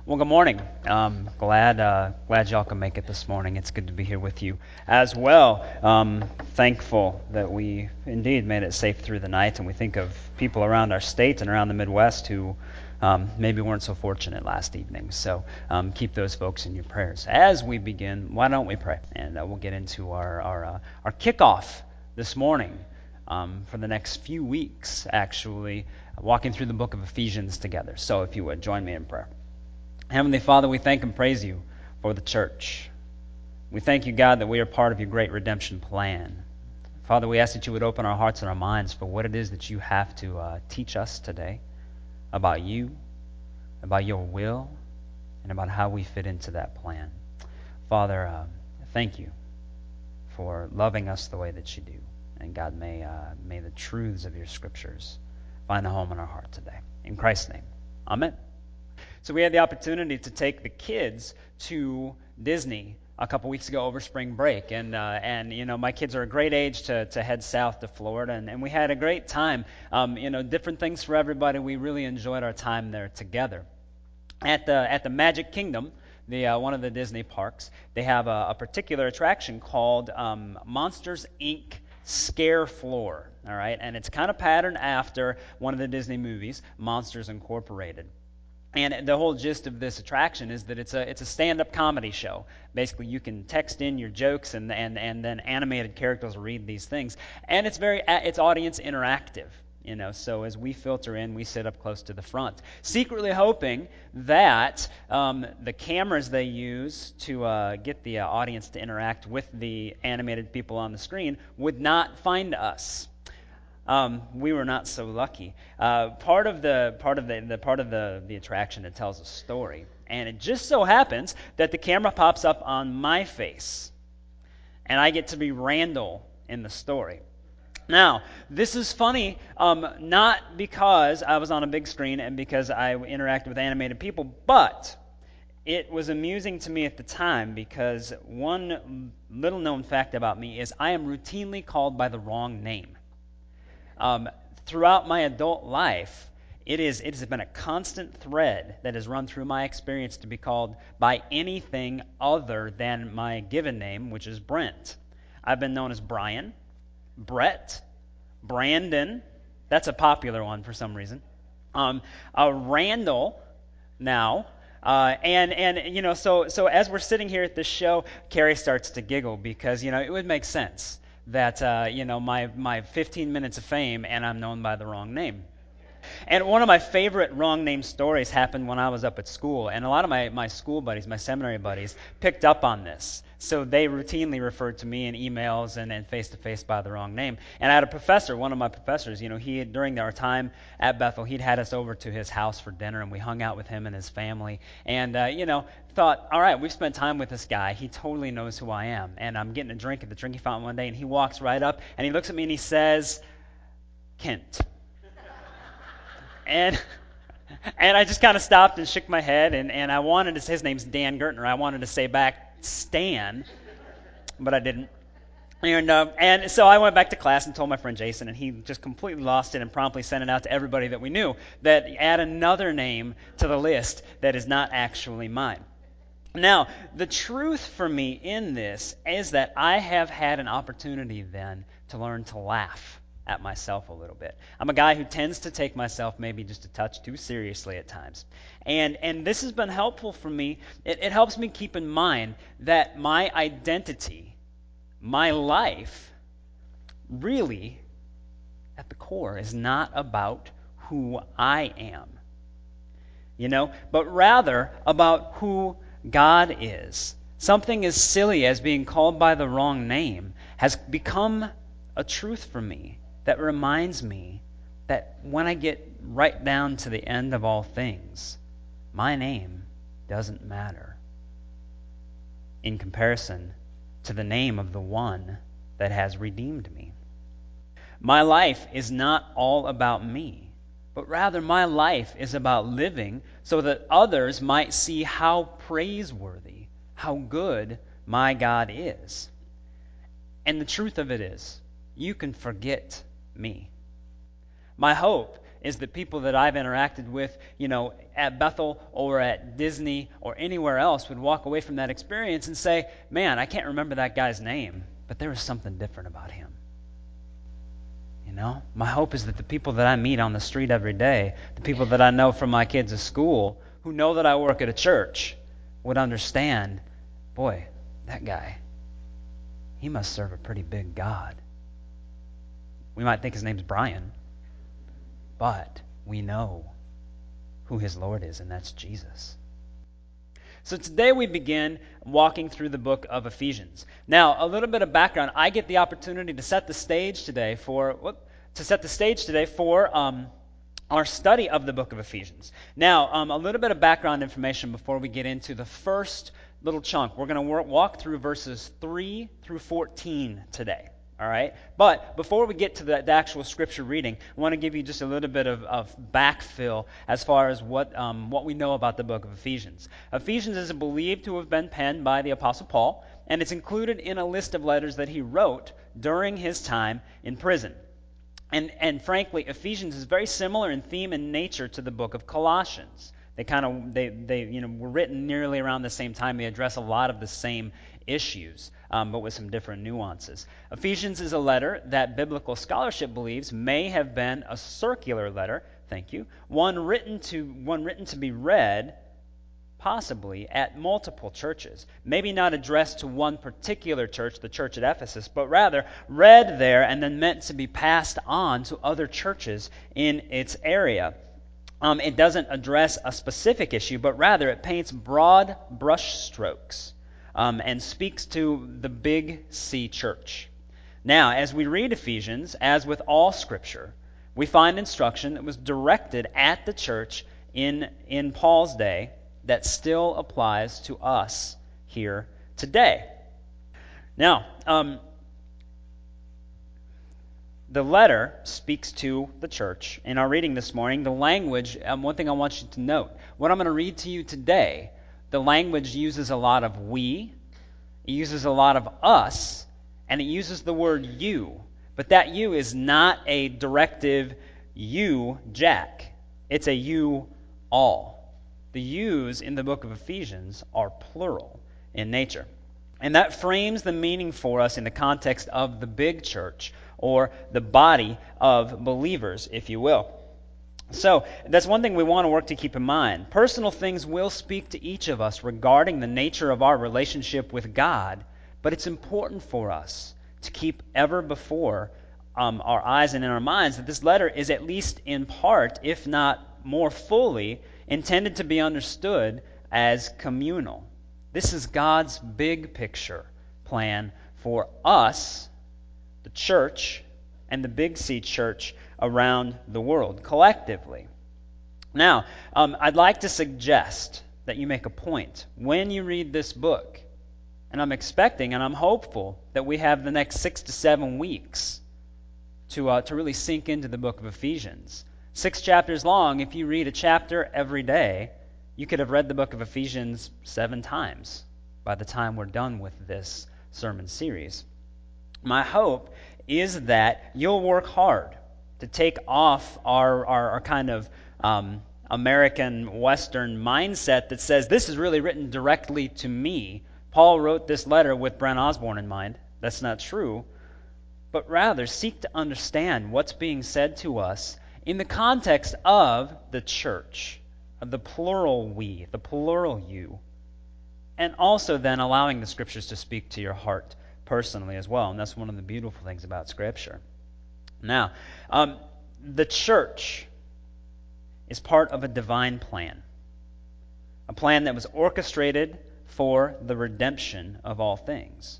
Well, good morning. Glad y'all can make it this morning. It's good to be here with you as well. Thankful that we indeed made it safe through the night, and we think of people around our state and around the Midwest who maybe weren't so fortunate last evening. So keep those folks in your prayers. As we begin, why don't we pray? And we'll get into our kickoff this morning for the next few weeks, actually, walking through the book of Ephesians together. So if you would, join me in prayer. Heavenly Father, we thank and praise you for the church. We thank you, God, that we are part of your great redemption plan. Father, we ask that you would open our hearts and our minds for what it is that you have to teach us today about you, about your will, and about how we fit into that plan. Father, thank you for loving us the way that you do. And God, may the truths of your scriptures find a home in our heart today. In Christ's name, amen. So we had the opportunity to take the kids to Disney a couple weeks ago over spring break, and you know, my kids are a great age to head south to Florida, and we had a great time. Different things for everybody. We really enjoyed our time there together. At the Magic Kingdom, one of the Disney parks, they have a particular attraction called Monsters Inc. Scare Floor. All right, and it's kind of patterned after one of the Disney movies, Monsters Incorporated. And the whole gist of this attraction is that it's a stand-up comedy show. Basically, you can text in your jokes, and then animated characters read these things, and it's audience interactive. So as we filter in, we sit up close to the front, secretly hoping that the cameras they use to get the audience to interact with the animated people on the screen would not find us. We were not so lucky. Part of the attraction, it tells a story, and it just so happens that the camera pops up on my face, and I get to be Randall in the story. Now, this is funny, not because I was on a big screen and because I interacted with animated people, but it was amusing to me at the time because one little-known fact about me is I am routinely called by the wrong name. Throughout my adult life, it has been a constant thread that has run through my experience to be called by anything other than my given name, which is Brent. I've been known as Brian, Brett, Brandon. That's a popular one for some reason. Randall now. So as we're sitting here at this show, Carrie starts to giggle because, it would make sense that, my 15 minutes of fame and I'm known by the wrong name. And one of my favorite wrong name stories happened when I was up at school, and a lot of my school buddies, my seminary buddies, picked up on this. So they routinely referred to me in emails and face-to-face by the wrong name. And I had a professor, one of my professors, during our time at Bethel, he'd had us over to his house for dinner, and we hung out with him and his family. And, thought, all right, we've spent time with this guy. He totally knows who I am. And I'm getting a drink at the drinking fountain one day, and he walks right up, and he looks at me, and he says, Kent. And I just kind of stopped and shook my head, and I wanted to say, his name's Dan Gertner. I wanted to say back, Stan, but I didn't. And so I went back to class and told my friend Jason, and he just completely lost it and promptly sent it out to everybody that we knew, that add another name to the list that is not actually mine. Now, the truth for me in this is that I have had an opportunity then to learn to laugh at myself a little bit. I'm a guy who tends to take myself maybe just a touch too seriously at times. And this has been helpful for me. It helps me keep in mind that my identity, my life, really, at the core, is not about who I am, but rather about who God is. Something as silly as being called by the wrong name has become a truth for me that reminds me that when I get right down to the end of all things, my name doesn't matter in comparison to the name of the one that has redeemed me. My life is not all about me, but rather my life is about living so that others might see how praiseworthy, how good my God is. And the truth of it is, you can forget me. My hope is that people that I've interacted with, at Bethel or at Disney or anywhere else would walk away from that experience and say, man, I can't remember that guy's name, but there was something different about him. My hope is that the people that I meet on the street every day, the people that I know from my kids at school, who know that I work at a church, would understand, boy, that guy, he must serve a pretty big God. We might think his name's Brian, but we know who his Lord is, and that's Jesus. So today we begin walking through the book of Ephesians. Now, a little bit of background. I get the opportunity to set the stage today for our study of the book of Ephesians. Now, a little bit of background information before we get into the first little chunk. We're going to walk through verses 3 through 14 today. All right? But before we get to the actual scripture reading, I want to give you just a little bit of backfill as far as what we know about the book of Ephesians. Ephesians is believed to have been penned by the Apostle Paul, and it's included in a list of letters that he wrote during his time in prison. And frankly, Ephesians is very similar in theme and nature to the book of Colossians. They were written nearly around the same time. They address a lot of the same issues, but with some different nuances. Ephesians is a letter that biblical scholarship believes may have been a circular letter. Thank you. One written to be read, possibly at multiple churches. Maybe not addressed to one particular church, the church at Ephesus, but rather read there and then meant to be passed on to other churches in its area. It doesn't address a specific issue, but rather it paints broad brushstrokes and speaks to the Big C church. Now, as we read Ephesians, as with all Scripture, we find instruction that was directed at the church in Paul's day that still applies to us here today. Now, the letter speaks to the church. In our reading this morning, the language, one thing I want you to note, what I'm going to read to you today, the language uses a lot of we, it uses a lot of us, and it uses the word you. But that you is not a directive you, Jack. It's a you all. The yous in the book of Ephesians are plural in nature. And that frames the meaning for us in the context of the big church, or the body of believers, if you will. So, that's one thing we want to work to keep in mind. Personal things will speak to each of us regarding the nature of our relationship with God, but it's important for us to keep ever before our eyes and in our minds that this letter is at least in part, if not more fully, intended to be understood as communal. This is God's big picture plan for us, the church, and the Big C church around the world, collectively. Now, I'd like to suggest that you make a point when you read this book, and I'm expecting and I'm hopeful that we have the next 6 to 7 weeks to really sink into the book of Ephesians. 6 chapters long. If you read a chapter every day, you could have read the book of Ephesians 7 times by the time we're done with this sermon series. My hope is that you'll work hard to take off our kind of American Western mindset that says this is really written directly to me. Paul wrote this letter with Brent Osborne in mind. That's not true. But rather seek to understand what's being said to us in the context of the church, of the plural we, the plural you, and also then allowing the Scriptures to speak to your heart personally as well. And that's one of the beautiful things about Scripture. Now, the church is part of a divine plan, a plan that was orchestrated for the redemption of all things.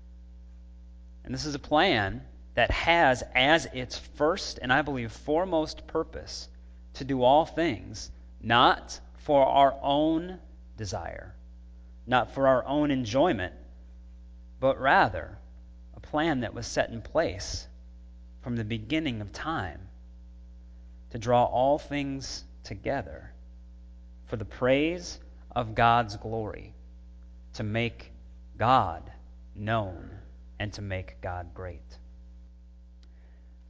And this is a plan that has as its first and I believe foremost purpose to do all things not for our own desire, not for our own enjoyment, but rather a plan that was set in place from the beginning of time to draw all things together for the praise of God's glory, to make God known and to make God great.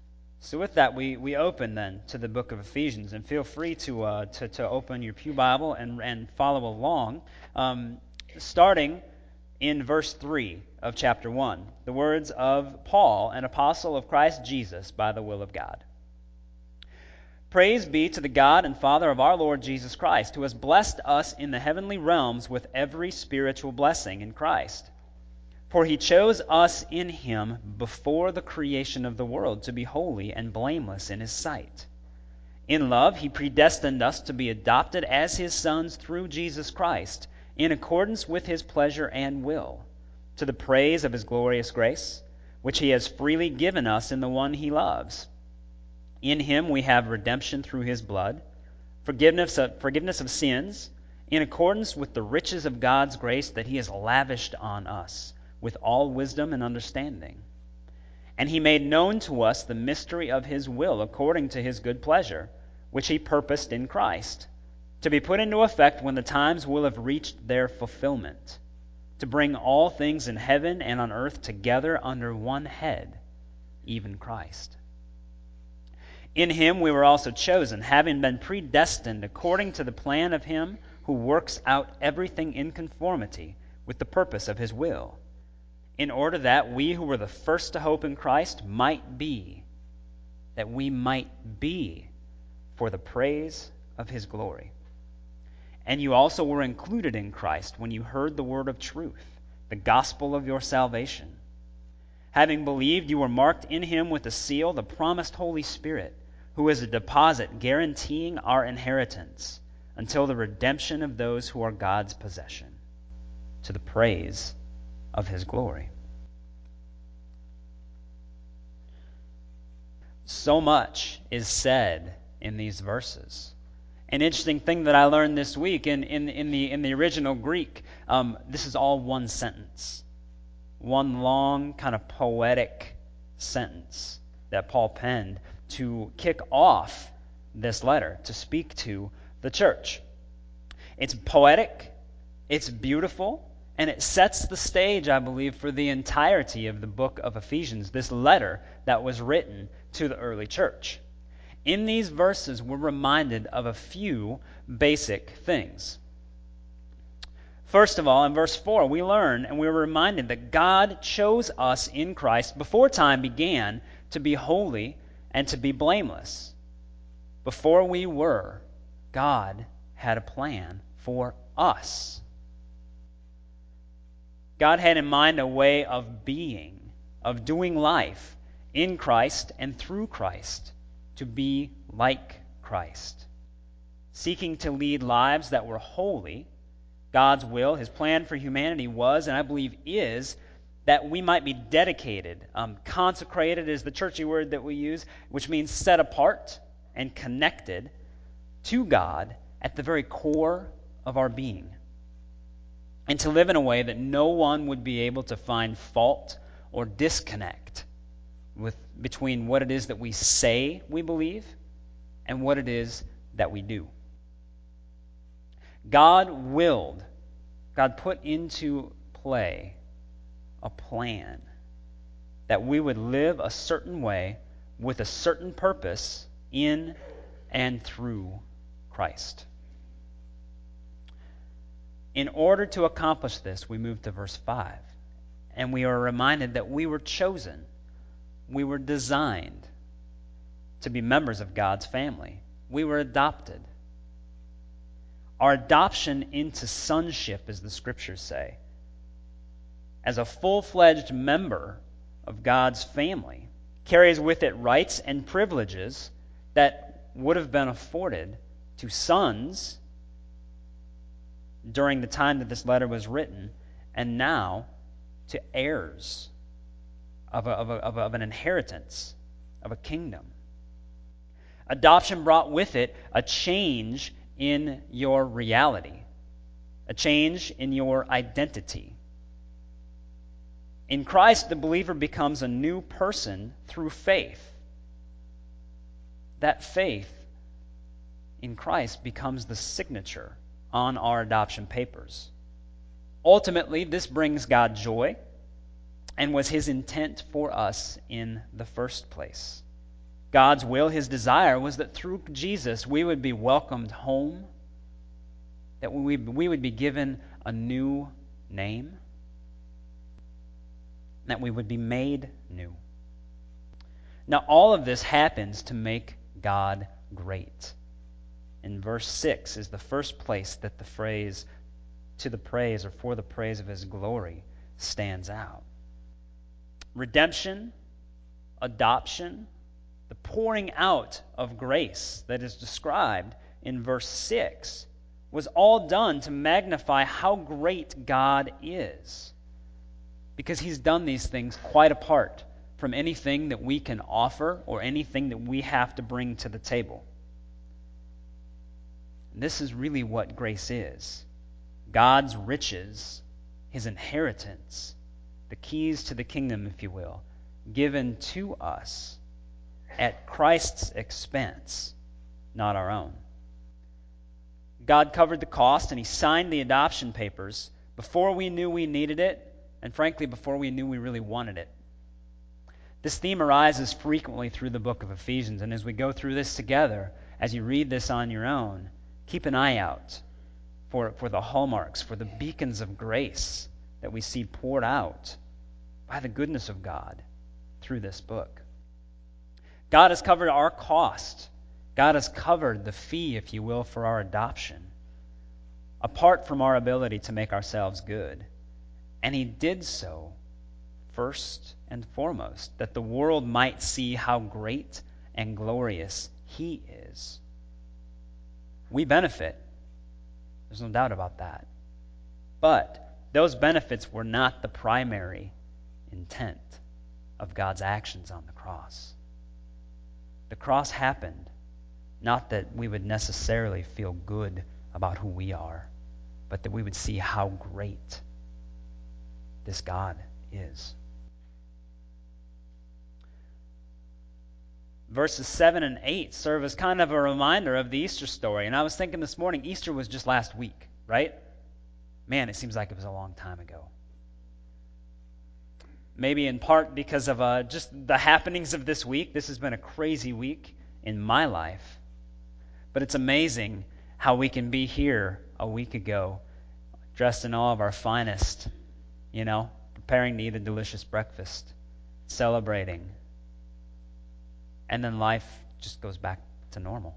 So with that, we open then to the book of Ephesians, and feel free to open your pew Bible and follow along, starting in verse 3 of chapter 1, the words of Paul, an apostle of Christ Jesus, by the will of God. Praise be to the God and Father of our Lord Jesus Christ, who has blessed us in the heavenly realms with every spiritual blessing in Christ. For he chose us in him before the creation of the world to be holy and blameless in his sight. In love, he predestined us to be adopted as his sons through Jesus Christ, in accordance with his pleasure and will, to the praise of his glorious grace, which he has freely given us in the one he loves. In him we have redemption through his blood, forgiveness of sins, in accordance with the riches of God's grace that he has lavished on us, with all wisdom and understanding. And he made known to us the mystery of his will, according to his good pleasure, which he purposed in Christ, to be put into effect when the times will have reached their fulfillment, to bring all things in heaven and on earth together under one head, even Christ. In him we were also chosen, having been predestined according to the plan of him who works out everything in conformity with the purpose of his will, in order that we who were the first to hope in Christ might be for the praise of his glory. And you also were included in Christ when you heard the word of truth, the gospel of your salvation. Having believed, you were marked in him with a seal, the promised Holy Spirit, who is a deposit guaranteeing our inheritance until the redemption of those who are God's possession, to the praise of his glory. So much is said in these verses. An interesting thing that I learned this week in the original Greek, this is all one sentence, one long kind of poetic sentence that Paul penned to kick off this letter, to speak to the church. It's poetic, it's beautiful, and it sets the stage, I believe, for the entirety of the book of Ephesians, this letter that was written to the early church. In these verses, we're reminded of a few basic things. First of all, in verse 4, we learn and we're reminded that God chose us in Christ before time began to be holy and to be blameless. Before we were, God had a plan for us. God had in mind a way of being, of doing life in Christ and through Christ, to be like Christ, seeking to lead lives that were holy. God's will, his plan for humanity was, and I believe is, that we might be dedicated. Consecrated is the churchy word that we use, which means set apart and connected to God at the very core of our being. And to live in a way that no one would be able to find fault or disconnect between what it is that we say we believe and what it is that we do. God put into play a plan that we would live a certain way with a certain purpose in and through Christ. In order to accomplish this, we move to verse 5, and we are reminded that we were chosen, we were designed to be members of God's family. We were adopted. Our adoption into sonship, as the scriptures say, as a full-fledged member of God's family, carries with it rights and privileges that would have been afforded to sons during the time that this letter was written, and now to heirs of an inheritance, of a kingdom. Adoption brought with it a change in your reality, a change in your identity. In Christ, the believer becomes a new person through faith. That faith in Christ becomes the signature on our adoption papers. Ultimately, this brings God joy and was his intent for us in the first place. God's will, his desire, was that through Jesus we would be welcomed home, that we would be given a new name, that we would be made new. Now, all of this happens to make God great. In verse 6 is the first place that the phrase to the praise or for the praise of his glory stands out. Redemption, adoption, the pouring out of grace that is described in verse 6 was all done to magnify how great God is, because he's done these things quite apart from anything that we can offer or anything that we have to bring to the table. And this is really what grace is. God's riches, his inheritance, the keys to the kingdom, if you will, given to us at Christ's expense, not our own. God covered the cost and he signed the adoption papers before we knew we needed it, and frankly, before we knew we really wanted it. This theme arises frequently through the book of Ephesians, and as we go through this together, as you read this on your own, keep an eye out for the hallmarks, for the beacons of grace that we see poured out by the goodness of God through this book. God has covered our cost. God has covered the fee, if you will, for our adoption, apart from our ability to make ourselves good. And he did so first and foremost, that the world might see how great and glorious he is. We benefit. There's no doubt about that. But those benefits were not the primary intent of God's actions on the cross. The cross happened not that we would necessarily feel good about who we are, but that we would see how great this God is. Verses 7 and 8 serve as kind of a reminder of the Easter story. And I was thinking this morning, Easter was just last week, right? Man, it seems like it was a long time ago. Maybe in part because of just the happenings of this week. This has been a crazy week in my life. But it's amazing how we can be here a week ago, dressed in all of our finest, preparing to eat a delicious breakfast, celebrating. And then life just goes back to normal.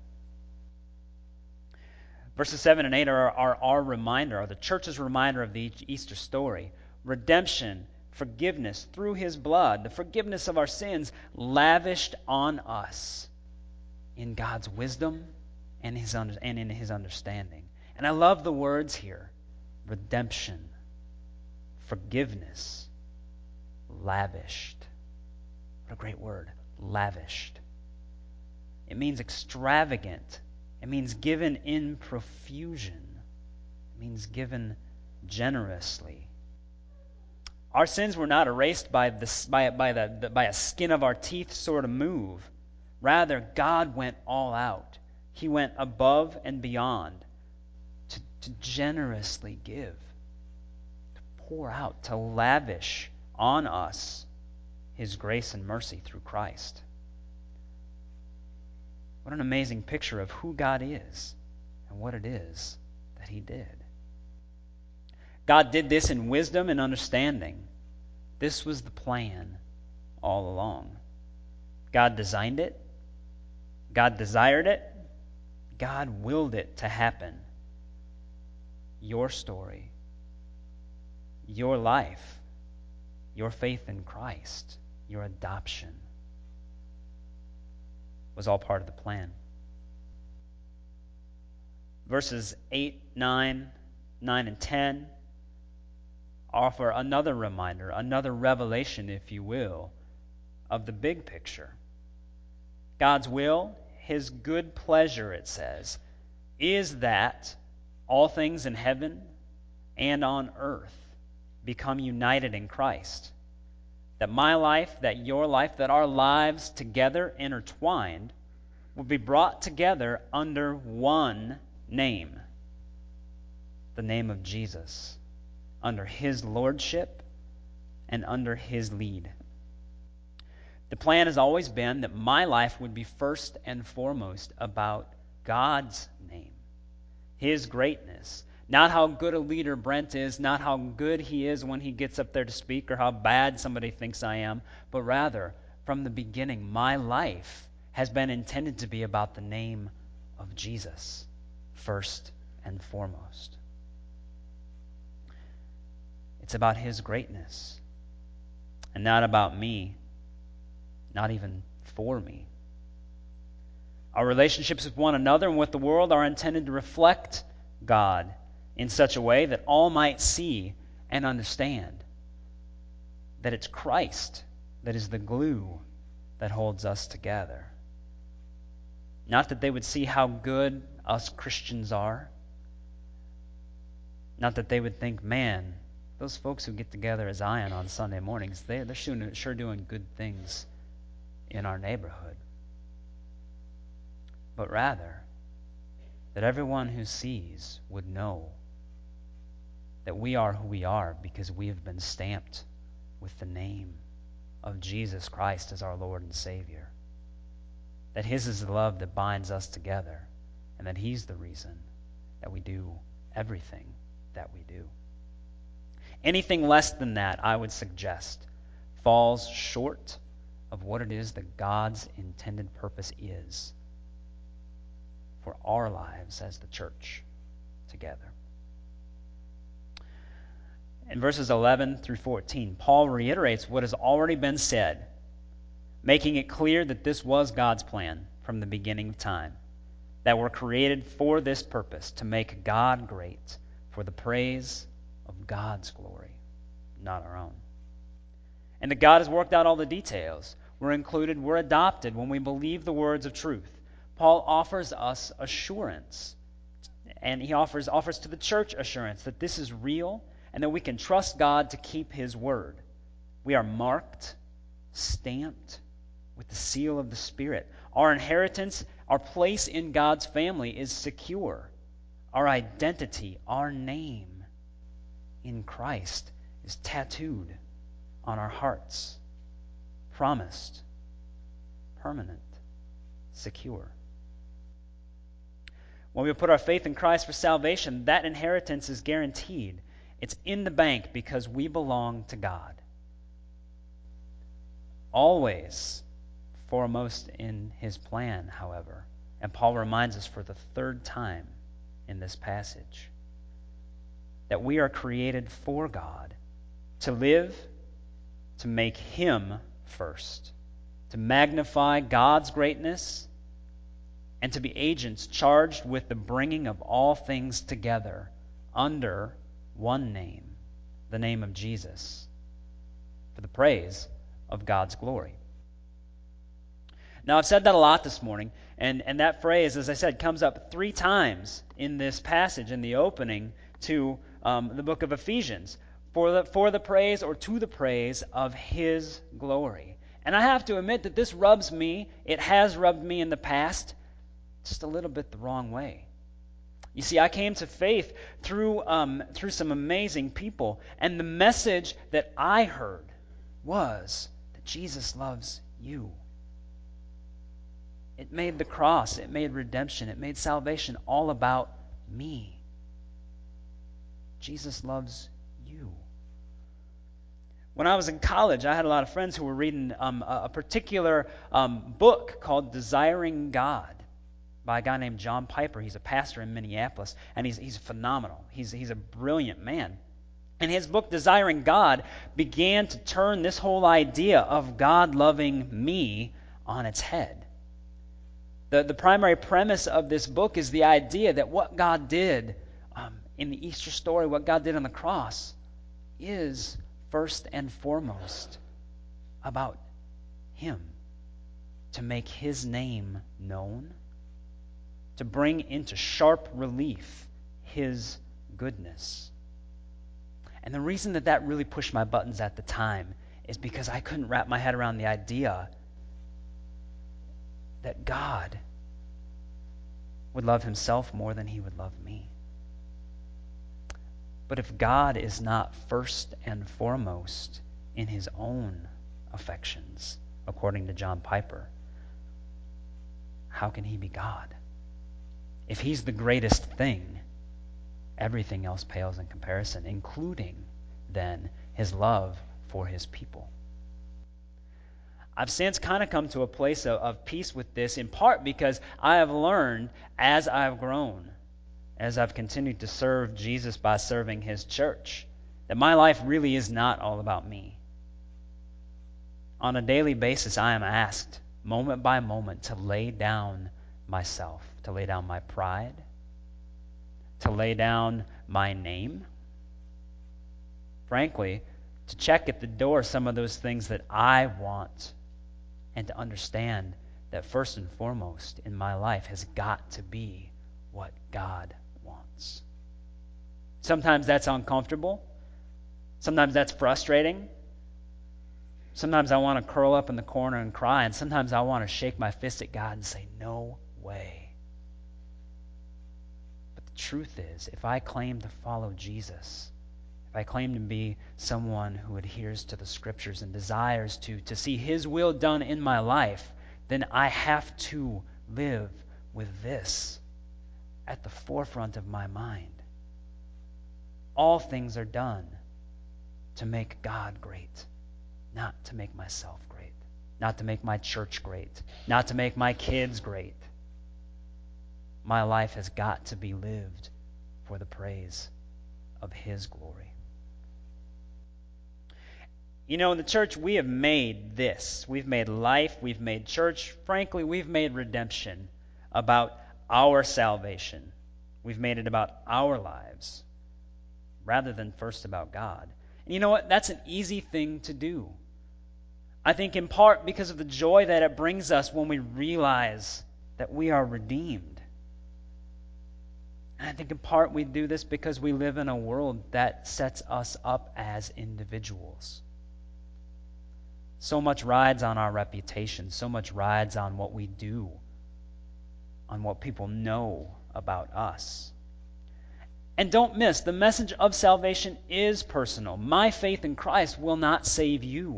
Verses 7 and 8 are our reminder, are the church's reminder of the Easter story. Redemption, forgiveness through his blood, the forgiveness of our sins lavished on us in God's wisdom and in his understanding. And I love the words here. Redemption, forgiveness, lavished. What a great word, lavished. It means extravagant. It means given in profusion. It means given generously. Our sins were not erased by a skin of our teeth sort of move. Rather, God went all out. He went above and beyond to generously give, to pour out, to lavish on us his grace and mercy through Christ. What an amazing picture of who God is and what it is that he did. God did this in wisdom and understanding. This was the plan all along. God designed it. God desired it. God willed it to happen. Your story, your life, your faith in Christ, your adoption was all part of the plan. Verses 8, 9, and 10 offer another reminder, another revelation, if you will, of the big picture. God's will, his good pleasure, it says, is that all things in heaven and on earth become united in Christ. That my life, that your life, that our lives together, intertwined, will be brought together under one name, the name of Jesus, under his lordship and under his lead. The plan has always been that my life would be first and foremost about God's name, His greatness. Not how good a leader Brent is, not how good he is when he gets up there to speak or how bad somebody thinks I am, but rather, from the beginning, my life has been intended to be about the name of Jesus, first and foremost. It's about His greatness, and not about me, not even for me. Our relationships with one another and with the world are intended to reflect God in such a way that all might see and understand that it's Christ that is the glue that holds us together. Not that they would see how good us Christians are. Not that they would think, man, those folks who get together as Zion on Sunday mornings, they're sure doing good things in our neighborhood. But rather, that everyone who sees would know that we are who we are because we have been stamped with the name of Jesus Christ as our Lord and Savior. That His is the love that binds us together, and that He's the reason that we do everything that we do. Anything less than that, I would suggest, falls short of what it is that God's intended purpose is for our lives as the church together. In verses 11 through 14, Paul reiterates what has already been said, making it clear that this was God's plan from the beginning of time, that we're created for this purpose, to make God great, for the praise of God's glory, not our own. And that God has worked out all the details. We're included, we're adopted when we believe the words of truth. Paul offers us assurance, and he offers to the church assurance that this is real and that we can trust God to keep His word. We are marked, stamped with the seal of the Spirit. Our inheritance, our place in God's family is secure. Our identity, our name in Christ is tattooed on our hearts, promised, permanent, secure. When we put our faith in Christ for salvation, that inheritance is guaranteed. It's in the bank because we belong to God. Always foremost in His plan, however, and Paul reminds us for the third time in this passage, that we are created for God, to live, to make Him first, to magnify God's greatness, and to be agents charged with the bringing of all things together under one name, the name of Jesus, for the praise of God's glory. Now, I've said that a lot this morning, and that phrase, as I said, comes up 3 times in this passage, in the opening to the book of Ephesians, for the praise or to the praise of His glory. And I have to admit that this rubs me, it has rubbed me in the past, just a little bit the wrong way. You see, I came to faith through some amazing people, and the message that I heard was that Jesus loves you. It made the cross, it made redemption, it made salvation all about me. Jesus loves you. When I was in college, I had a lot of friends who were reading a particular book called Desiring God by a guy named John Piper. He's a pastor in Minneapolis, and he's phenomenal. He's a brilliant man. And his book, Desiring God, began to turn this whole idea of God loving me on its head. The primary premise of this book is the idea that what God did in the Easter story, what God did on the cross, is first and foremost about Him, to make His name known, to bring into sharp relief His goodness. And the reason that really pushed my buttons at the time is because I couldn't wrap my head around the idea that God would love Himself more than He would love me. But if God is not first and foremost in His own affections, according to John Piper. How can he be God? If he's the greatest thing, everything else pales in comparison, including, then, his love for his people. I've since kind of come to a place of peace with this, in part because I have learned as I've grown, as I've continued to serve Jesus by serving his church, that my life really is not all about me. On a daily basis, I am asked, moment by moment, to lay down myself, to lay down my pride, to lay down my name. Frankly, to check at the door some of those things that I want, and to understand that first and foremost in my life has got to be what God wants. Sometimes that's uncomfortable. Sometimes that's frustrating. Sometimes I want to curl up in the corner and cry, and sometimes I want to shake my fist at God and say, no way. But the truth is, if I claim to follow Jesus, if I claim to be someone who adheres to the Scriptures and desires to see his will done in my life, then I have to live with this at the forefront of my mind. All things are done to make God great, not to make myself great, not to make my church great, not to make my kids great. My life has got to be lived for the praise of his glory. You know, in the church, we have made this. We've made life, we've made church. Frankly, we've made redemption about our salvation. We've made it about our lives rather than first about God. And you know what? That's an easy thing to do. I think in part because of the joy that it brings us when we realize that we are redeemed. And I think in part we do this because we live in a world that sets us up as individuals. So much rides on our reputation. So much rides on what we do, on what people know about us. And don't miss, the message of salvation is personal. My faith in Christ will not save you.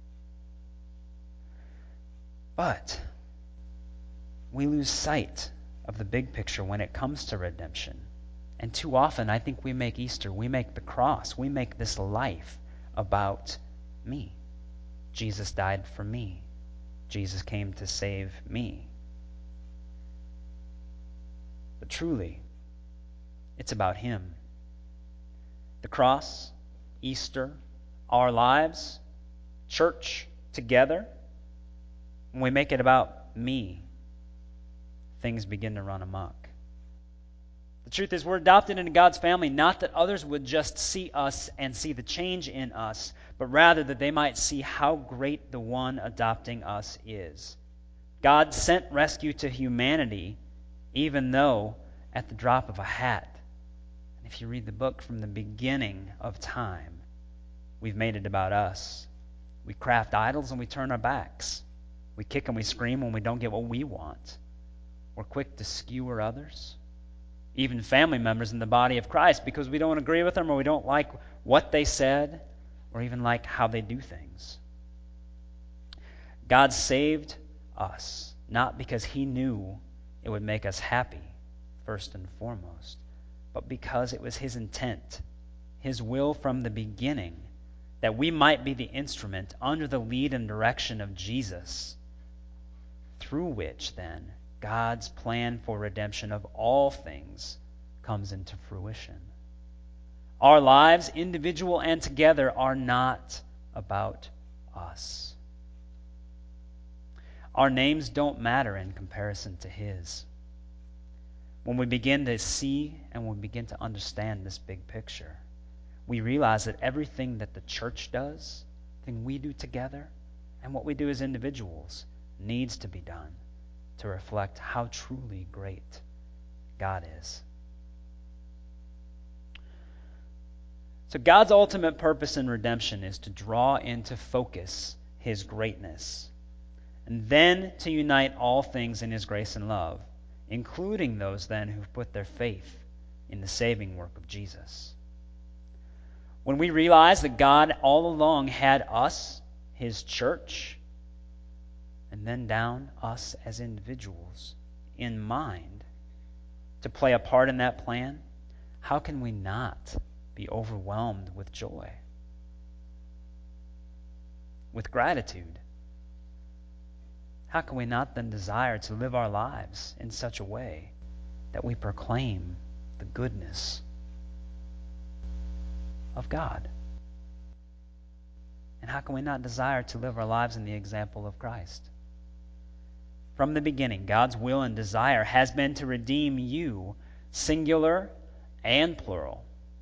But we lose sight of the big picture when it comes to redemption. And too often, I think we make Easter, we make the cross, we make this life about me. Jesus died for me. Jesus came to save me. But truly, it's about him. The cross, Easter, our lives, church, together, when we make it about me, things begin to run amok. The truth is, we're adopted into God's family not that others would just see us and see the change in us, but rather that they might see how great the one adopting us is. God sent rescue to humanity, even though at the drop of a hat. And if you read the book from the beginning of time, we've made it about us. We craft idols and we turn our backs. We kick and we scream when we don't get what we want. We're quick to skewer others, even family members in the body of Christ, because we don't agree with them or we don't like what they said or even like how they do things. God saved us, not because he knew it would make us happy, first and foremost, but because it was his intent, his will from the beginning, that we might be the instrument under the lead and direction of Jesus, through which then God's plan for redemption of all things comes into fruition. Our lives, individual and together, are not about us. Our names don't matter in comparison to his. When we begin to see and we begin to understand this big picture, we realize that everything that the church does, everything we do together, and what we do as individuals needs to be done to reflect how truly great God is. So God's ultimate purpose in redemption is to draw into focus his greatness, and then to unite all things in his grace and love, including those then who've put their faith in the saving work of Jesus. When we realize that God all along had us, his church, and then down us as individuals in mind to play a part in that plan, how can we not be overwhelmed with joy, with gratitude? How can we not then desire to live our lives in such a way that we proclaim the goodness of God? And how can we not desire to live our lives in the example of Christ? From the beginning, God's will and desire has been to redeem you, singular and plural,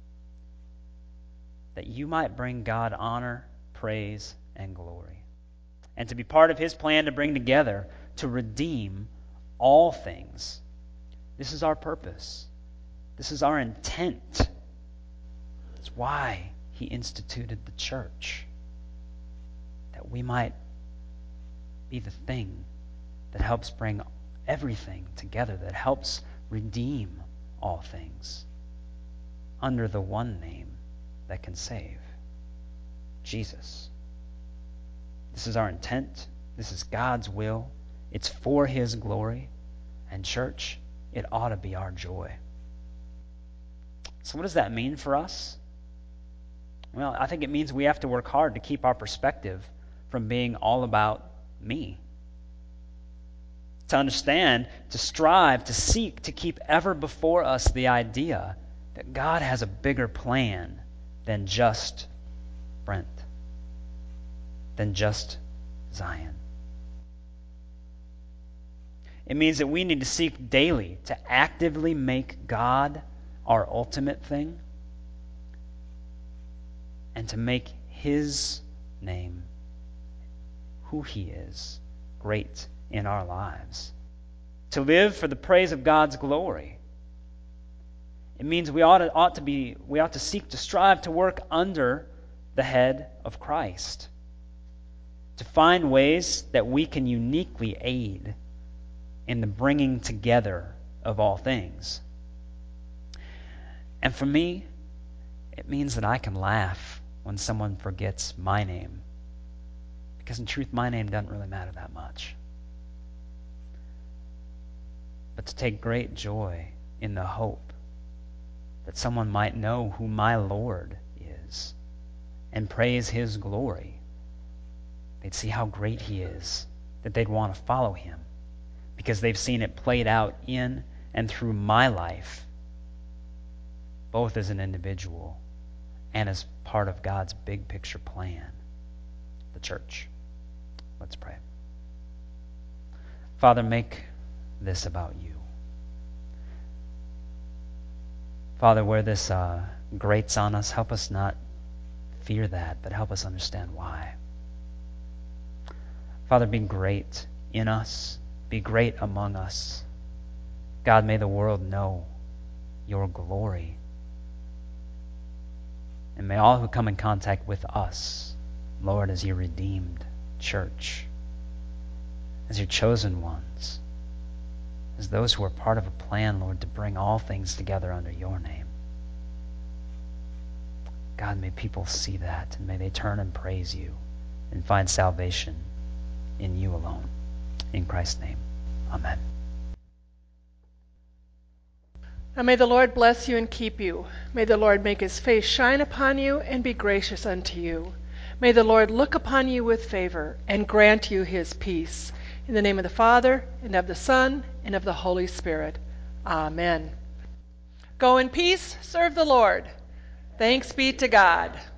that you might bring God honor, praise, and glory, and to be part of His plan to bring together, to redeem all things. This is our purpose. This is our intent. It's why He instituted the church, that we might be the thing that helps bring everything together, that helps redeem all things under the one name that can save, Jesus. This is our intent. This is God's will. It's for His glory. And church, it ought to be our joy. So what does that mean for us? Well, I think it means we have to work hard to keep our perspective from being all about me. To understand, to strive, to seek, to keep ever before us the idea that God has a bigger plan than just Brent, than just Zion. It means that we need to seek daily to actively make God our ultimate thing and to make His name, who He is, great in our lives. To live for the praise of God's glory. It means we ought to seek to strive to work under the head of Christ. To find ways that we can uniquely aid in the bringing together of all things. And for me, it means that I can laugh when someone forgets my name. Because in truth, my name doesn't really matter that much. But to take great joy in the hope that someone might know who my Lord is and praise His glory. They'd see how great He is, that they'd want to follow Him because they've seen it played out in and through my life, both as an individual and as part of God's big picture plan, the church. Let's pray. Father, make this about You. Father, where this grates on us, help us not fear that, but help us understand why. Father, be great in us. Be great among us. God, may the world know Your glory. And may all who come in contact with us, Lord, as Your redeemed church, as Your chosen ones, as those who are part of a plan, Lord, to bring all things together under Your name. God, may people see that, and may they turn and praise You and find salvation in You alone. In Christ's name, amen. Now may the Lord bless you and keep you. May the Lord make His face shine upon you and be gracious unto you. May the Lord look upon you with favor and grant you His peace. In the name of the Father, and of the Son, and of the Holy Spirit. Amen. Go in peace, serve the Lord. Thanks be to God.